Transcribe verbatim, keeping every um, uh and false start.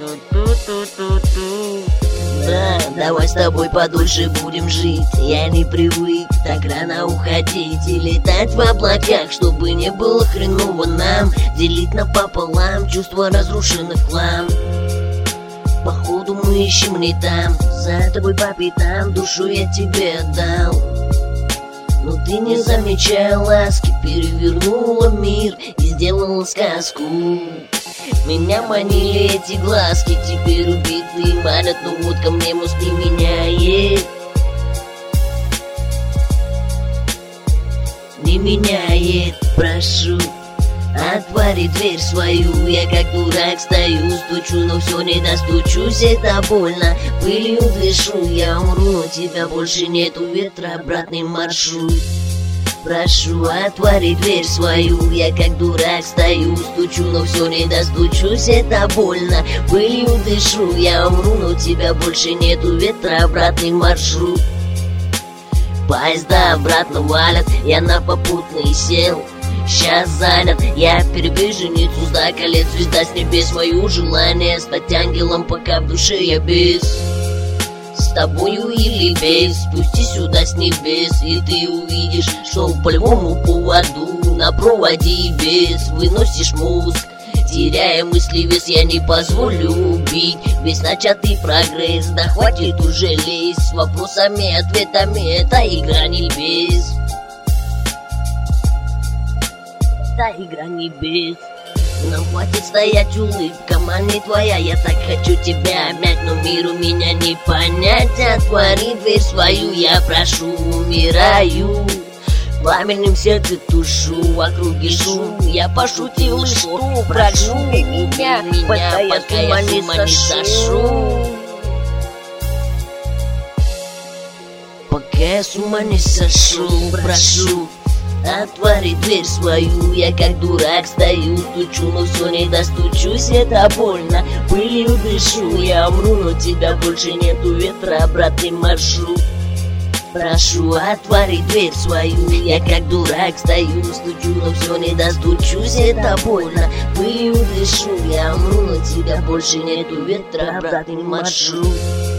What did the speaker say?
Ту-ту-ту-ту-ту. Да, давай с тобой подольше будем жить. Я не привык так рано уходить и летать в облаках, чтобы не было хреново нам. Делить напополам чувства разрушены в хлам. Походу мы ищем не там, за тобой по пятам душу я тебе отдал. Но ты не замечая ласки, перевернула мир и сделала сказку. Меня манили эти глазки, теперь убитые манят, но вот ко мне мост не меняет. Не меняет, прошу, отвори дверь свою. Я как дурак стою, стучу, но все не достучусь, это больно. Пылью дышу, я умру, но тебя больше нету, ветра, обратный маршрут. Прошу, отвори дверь свою. Я как дурак стою, стучу, но все не достучусь, это больно. Пылью дышу, я умру, но тебя больше нету, ветра, обратный маршрут. Поезда обратно валят, я на попутный сел. Сейчас занят, я перебежу ницу, сда колец, звезда с небес. Мое желание стать ангелом, пока в душе я без. С тобою или без, спусти сюда с небес, и ты увидишь, что по любому поводу на проводе без выносишь мозг. Теряя мысли вес, я не позволю убить весь начатый прогресс. Да хватит уже лезть с вопросами, ответами, это игра небес. Это игра небес. Нам хватит стоять, улыбка не твоя. Я так хочу тебя обнять, но миру меня не понять. Отвори дверь свою, я прошу, умираю. Пламенным сердце тушу, в округе шум. Я пошутил, что прошу меня, пока я с ума не сошу. Пока я с ума не сошу, прошу, отвори дверь свою. Я как дурак стою, стучу, но все не достучусь, это больно. Пылью дышу, я умру, но тебя больше нету, ветра, обратный маршрут. Прошу, отвори дверь свою. Я как дурак стою, стучу, но все не достучусь, это больно. Пылью дышу, я умру, но тебя больше нету, ветра, обратный маршрут.